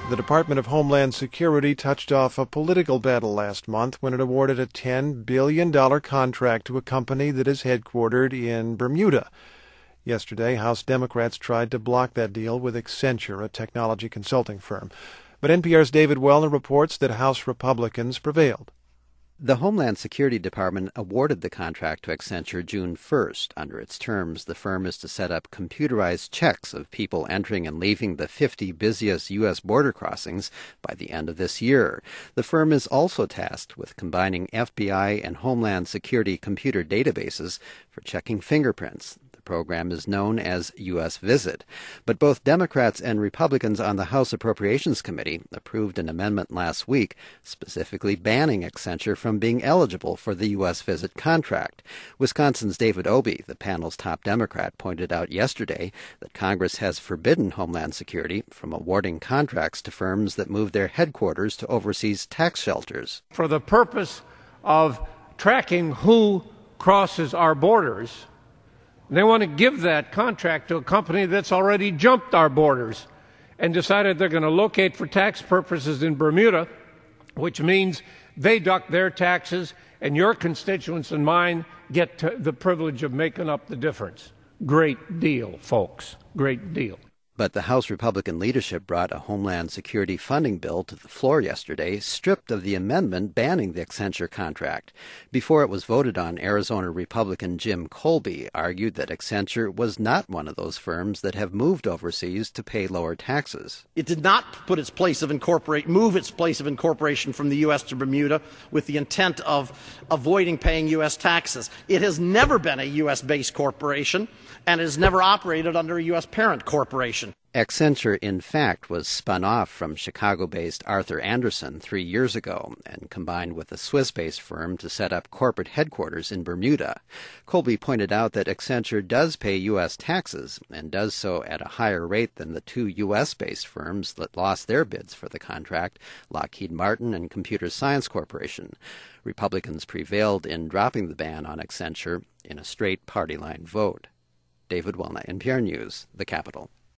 The Department of Homeland Security touched off a political battle last month when it awarded a $10 billion contract to a company that is headquartered in Bermuda. Yesterday, House Democrats tried to block that deal with Accenture, a technology consulting firm. But NPR's David Wellner reports that House Republicans prevailed. The Homeland Security Department awarded the contract to Accenture June 1st. Under its terms, the firm is to set up computerized checks of people entering and leaving the 50 busiest U.S. border crossings by the end of this year. The firm is also tasked with combining FBI and Homeland Security computer databases for checking fingerprints. The program is known as U.S. Visit. But both Democrats and Republicans on the House Appropriations Committee approved an amendment last week specifically banning Accenture from being eligible for the U.S. Visit contract. Wisconsin's David Obey, the panel's top Democrat, pointed out yesterday that Congress has forbidden Homeland Security from awarding contracts to firms that move their headquarters to overseas tax shelters. For the purpose of tracking who crosses our borders, they want to give that contract to a company that's already jumped our borders and decided they're going to locate for tax purposes in Bermuda, which means they duck their taxes and your constituents and mine get the privilege of making up the difference. Great deal, folks. Great deal. But the House Republican leadership brought a Homeland Security funding bill to the floor yesterday, stripped of the amendment banning the Accenture contract. Before it was voted on, Arizona Republican Jim Colby argued that Accenture was not one of those firms that have moved overseas to pay lower taxes. It did not move its place of incorporation from the U.S. to Bermuda with the intent of avoiding paying U.S. taxes. It has never been a U.S.-based corporation, and it has never operated under a U.S. parent corporation. Accenture, in fact, was spun off from Chicago-based Arthur Andersen 3 years ago and combined with a Swiss-based firm to set up corporate headquarters in Bermuda. Colby pointed out that Accenture does pay U.S. taxes and does so at a higher rate than the two U.S.-based firms that lost their bids for the contract, Lockheed Martin and Computer Science Corporation. Republicans prevailed in dropping the ban on Accenture in a straight party line vote. David Wellner, NPR News, the Capitol.